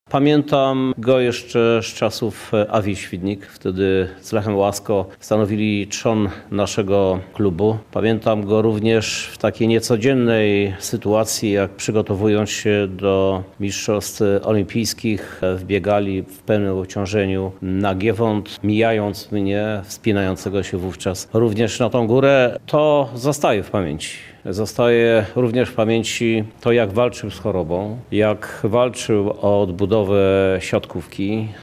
Pamiętam go jeszcze z czasów Awi Świdnik. Wtedy z Lechem Łasko stanowili trzon naszego klubu. Pamiętam go również w takiej niecodziennej sytuacji, jak przygotowując się do mistrzostw olimpijskich, wbiegali w pełnym obciążeniu na Giewont, mijając mnie, wspinającego się wówczas również na tą górę. To zostaje w pamięci. Zostaje również w pamięci to, jak walczył z chorobą, jak walczył o odbudowę siatkówki,